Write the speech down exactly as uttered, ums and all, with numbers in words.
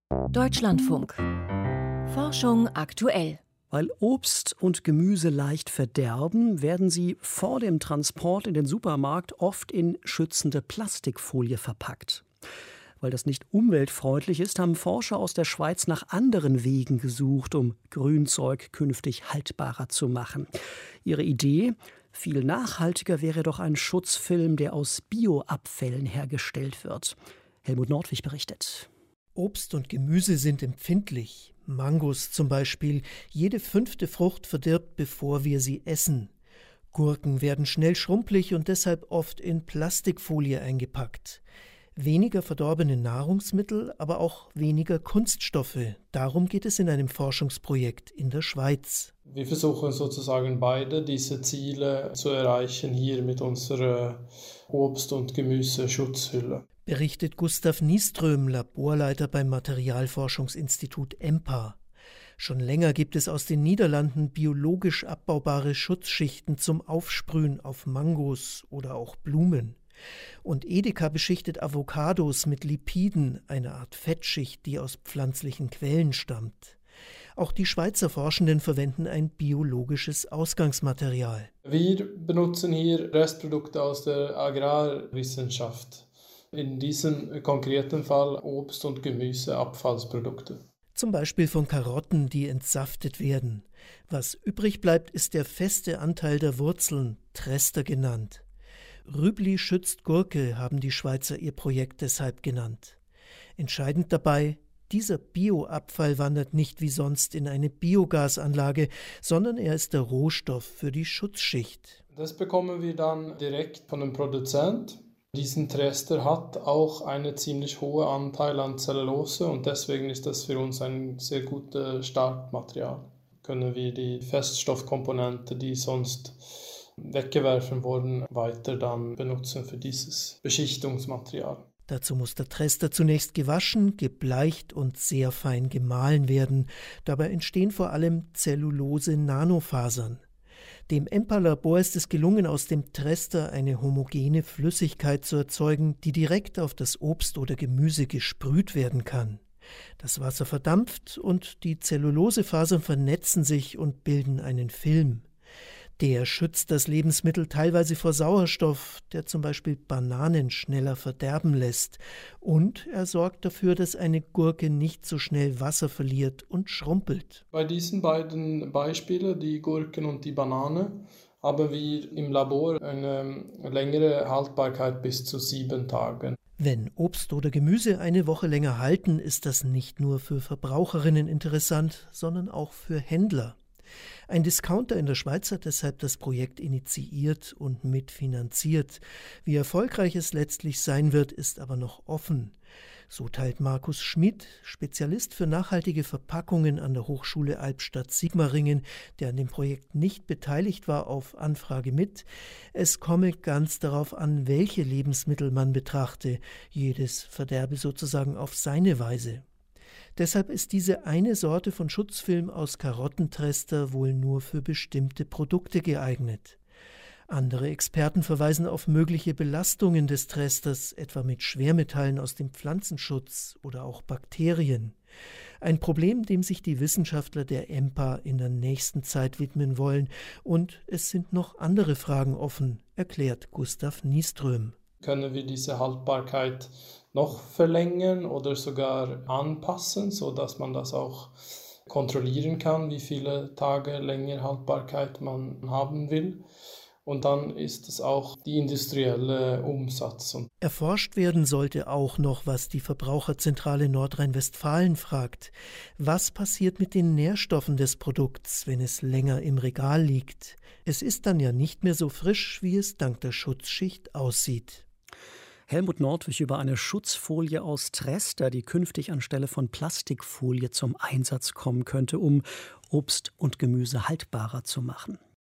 Deutschlandfunk. Forschung aktuell. Weil Obst und Gemüse leicht verderben, werden sie vor dem Transport in den Supermarkt oft in schützende Plastikfolie verpackt. Weil das nicht umweltfreundlich ist, haben Forscher aus der Schweiz nach anderen Wegen gesucht, um Grünzeug künftig haltbarer zu machen. Ihre Idee? Viel nachhaltiger wäre doch ein Schutzfilm, der aus Bioabfällen hergestellt wird. Helmut Nordwig berichtet. Obst und Gemüse sind empfindlich. Mangos zum Beispiel. Jede fünfte Frucht verdirbt, bevor wir sie essen. Gurken werden schnell schrumpelig und deshalb oft in Plastikfolie eingepackt. Weniger verdorbene Nahrungsmittel, aber auch weniger Kunststoffe. Darum geht es in einem Forschungsprojekt in der Schweiz. Wir versuchen sozusagen beide diese Ziele zu erreichen hier mit unserer Obst- und Gemüseschutzhülle. Berichtet Gustav Nieström, Laborleiter beim Materialforschungsinstitut E M P A. Schon länger gibt es aus den Niederlanden biologisch abbaubare Schutzschichten zum Aufsprühen auf Mangos oder auch Blumen. Und Edeka beschichtet Avocados mit Lipiden, einer Art Fettschicht, die aus pflanzlichen Quellen stammt. Auch die Schweizer Forschenden verwenden ein biologisches Ausgangsmaterial. Wir benutzen hier Restprodukte aus der Agrarwissenschaft. In diesem konkreten Fall Obst- und Gemüseabfallsprodukte. Zum Beispiel von Karotten, die entsaftet werden. Was übrig bleibt, ist der feste Anteil der Wurzeln, Trester genannt. Rübli schützt Gurke, haben die Schweizer ihr Projekt deshalb genannt. Entscheidend dabei, dieser Bioabfall wandert nicht wie sonst in eine Biogasanlage, sondern er ist der Rohstoff für die Schutzschicht. Das bekommen wir dann direkt von dem Produzent. Diesen Trester hat auch einen ziemlich hohen Anteil an Zellulose und deswegen ist das für uns ein sehr gutes Startmaterial. Können wir die Feststoffkomponente, die sonst weggeworfen wurden, weiter dann benutzen für dieses Beschichtungsmaterial. Dazu muss der Trester zunächst gewaschen, gebleicht und sehr fein gemahlen werden. Dabei entstehen vor allem Zellulose-Nanofasern. Dem E M P A-Labor ist es gelungen, aus dem Trester eine homogene Flüssigkeit zu erzeugen, die direkt auf das Obst oder Gemüse gesprüht werden kann. Das Wasser verdampft und die Zellulosefasern vernetzen sich und bilden einen Film. Der schützt das Lebensmittel teilweise vor Sauerstoff, der zum Beispiel Bananen schneller verderben lässt. Und er sorgt dafür, dass eine Gurke nicht so schnell Wasser verliert und schrumpelt. Bei diesen beiden Beispielen, die Gurken und die Banane, haben wir im Labor eine längere Haltbarkeit bis zu sieben Tagen. Wenn Obst oder Gemüse eine Woche länger halten, ist das nicht nur für Verbraucherinnen interessant, sondern auch für Händler. Ein Discounter in der Schweiz hat deshalb das Projekt initiiert und mitfinanziert. Wie erfolgreich es letztlich sein wird, ist aber noch offen. So teilt Markus Schmid, Spezialist für nachhaltige Verpackungen an der Hochschule Albstadt-Sigmaringen, der an dem Projekt nicht beteiligt war, auf Anfrage mit. Es komme ganz darauf an, welche Lebensmittel man betrachte. Jedes verderbe sozusagen auf seine Weise. Deshalb ist diese eine Sorte von Schutzfilm aus Karottentrester wohl nur für bestimmte Produkte geeignet. Andere Experten verweisen auf mögliche Belastungen des Tresters, etwa mit Schwermetallen aus dem Pflanzenschutz oder auch Bakterien. Ein Problem, dem sich die Wissenschaftler der E M P A in der nächsten Zeit widmen wollen. Und es sind noch andere Fragen offen, erklärt Gustav Nieström. Können wir diese Haltbarkeit noch verlängern oder sogar anpassen, sodass man das auch kontrollieren kann, wie viele Tage länger Haltbarkeit man haben will. Und dann ist es auch die industrielle Umsatz. Erforscht werden sollte auch noch, was die Verbraucherzentrale Nordrhein-Westfalen fragt. Was passiert mit den Nährstoffen des Produkts, wenn es länger im Regal liegt? Es ist dann ja nicht mehr so frisch, wie es dank der Schutzschicht aussieht. Helmut Nordwig über eine Schutzfolie aus Trester, die künftig anstelle von Plastikfolie zum Einsatz kommen könnte, um Obst und Gemüse haltbarer zu machen.